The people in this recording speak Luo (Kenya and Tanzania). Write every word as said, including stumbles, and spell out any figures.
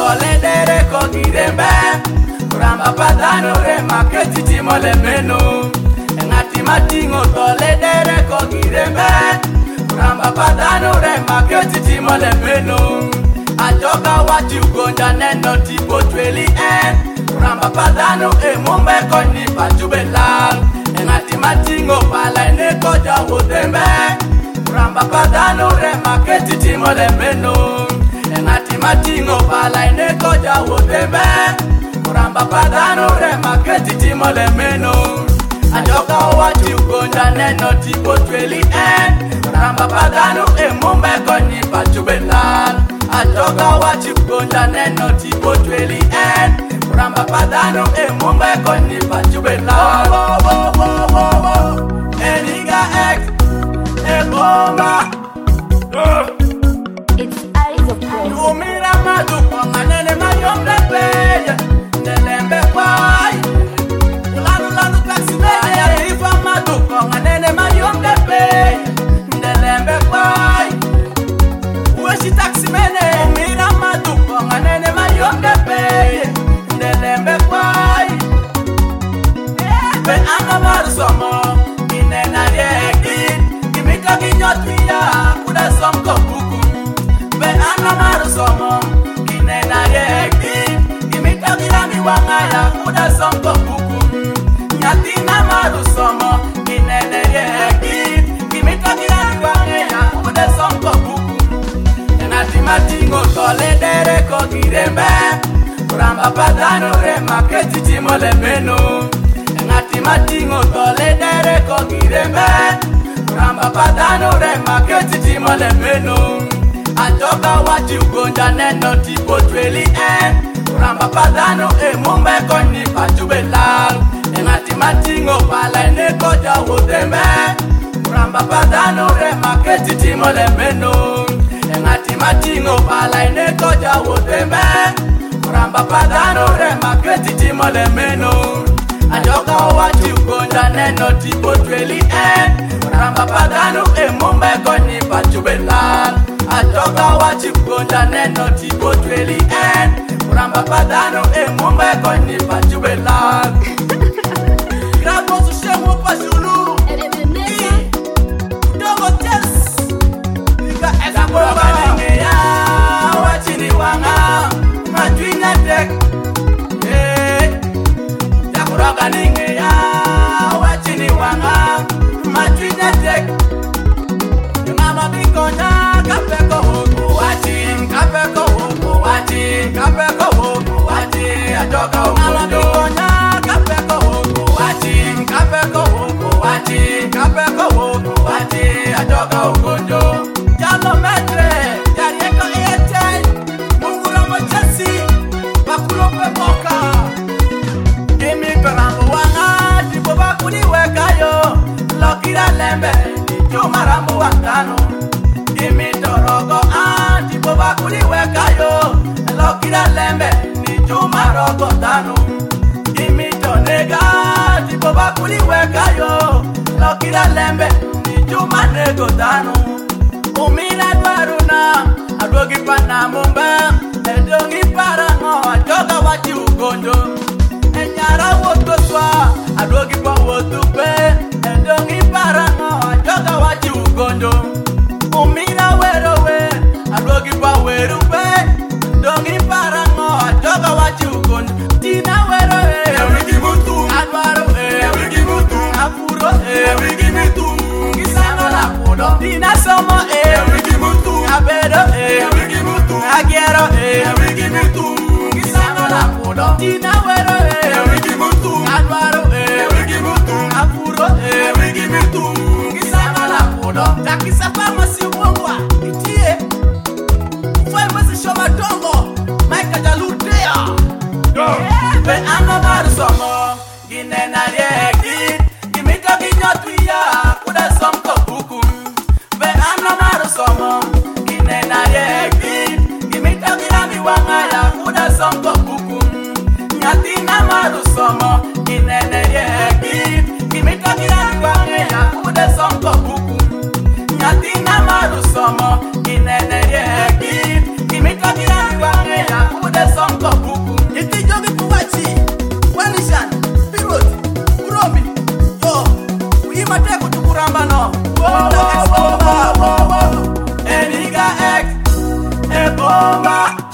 tole dere ko girembe Kuramba padano re maketi timo le menu Engati matingo tole dere ko girembe Kuramba padano re maketi timo le menu Ajoka wati ugonja neno tipo tweli en Kuramba padano e mumbe koni pachubelal Engati matingo pala ene koja wotembe Kuramba padano re maketi timo le menu Engati matingo pala ene koja wotembe Kuramba padano re maketi timo le menu Ajoka wati ugonja neno tipo tweli en Kuramba padano e mumbe koni pachubelal Ajoka wati ugonja neno tipo tweli en Kuramba padano e mumbe koni pachubelal Wo wo wo wo wo Eniga X e bomba It's eyes of praise. Umira madu kwa manene mayombe peye Nelembe kwai Ulalu lalu taksi meye Ifa madu kwa manene mayombe peye Nelembe kwai Uweshi taksi mene Umira madu kwa manene mayombe peye Nelembe kwai Be anga maru somo Inena reki Kimika kinyotuya Kuda somko kuku Be anga maru somo Inena reki Kimika kinami wangaya Kuda somko kuku Nyatina maru somo Inena reki Kimika kinami wangaya Kuda somko kuku Enati matingo tole dere ko girembe Kuramba padano re maketi timo le menu Engati matingo tole dere ko girembe Kuramba padano re maketi timo le menu Ajoka wati ugonja neno tipo tweli en Kuramba padano e mumbe koni pachubelal Engati matingo pala ene koja wotembe Kuramba padano re maketi timo le menu Engati matingo pala ene koja wotembe Kuramba padano re maketi timo le menu Ajoka wati ugonja neno tipo tweli en Kuramba padano e mumbe koni pachubelal Ajoka wati ugonja neno tipo tweli en Kuramba padano e mumbe koni pachubelal Grabo sushemo pashulu Dogo tes Liga esa bomba ninge ya Wachini wanga Majwina tek Yakuroga ninge ya Wachini wanga Majwina tek Yungama bikonya Kapeko huku wachin Kapeko huku wachin Kapeko huku wachin Ajoka ugondo bikonya Kapeko huku wachin Kapeko huku wachin Kapeko huku wachin Ajoka ugondo Jalo metre Jarieko ete Mungura mochesi Bakulo pepoka Imi perambo wanga Tipo bakuli weka yo Lokira lembe Ni chuma rambu wangano Imi torogo ah Tipo bakuli weka yo Lokira lembe Ni chuma rogo tano Imi tonega Tipo bakuli weka yo Lokira lembe Ni chuma nego tano Umina dwaruna Adwogi pana mumbe Edongi parango Ajoga wati ugondo Enyara woto swa Adwogi pa woto pe Edongi parango Ajoga wati ugondo Umina werowe Adwogi pa weru pe Edongi parango Ajoga wati ugondo Tina werowe Ewigi mutu Adwaro Ewigi mutu Afuro Ewigi mutu Ngisano la kudo Tina somo Ewigi mutu Abedo Ewigi mutu Agiero Ewigi mutu Ngisano la kudo Tina wero Ewigi mutu Adwaro Ewigi mutu Afuro Ewigi mutu Ngisano la kudo Takisa fama si uongwa Itie Ufoye mwezi shoma dongo Maika jaludea Be anga maru somo Gine na rieki Gimito ginyotuya Kuda somko kuku Be anga maru somo Gine na rieki Gimito ginami wangaya Kuda somko kuku Nyatina maru somo Gine na rieki Gimito ginami wangaya Kuda somko kuku Nyatina maru somo Gine na rieki Gimito ginami wangaya Kuda somko Wachi, Wanishan, Pirot, Uromi, yo, Uimate kutukuramba no. Bomba, bomba, bomba, Eniga X, e bomba.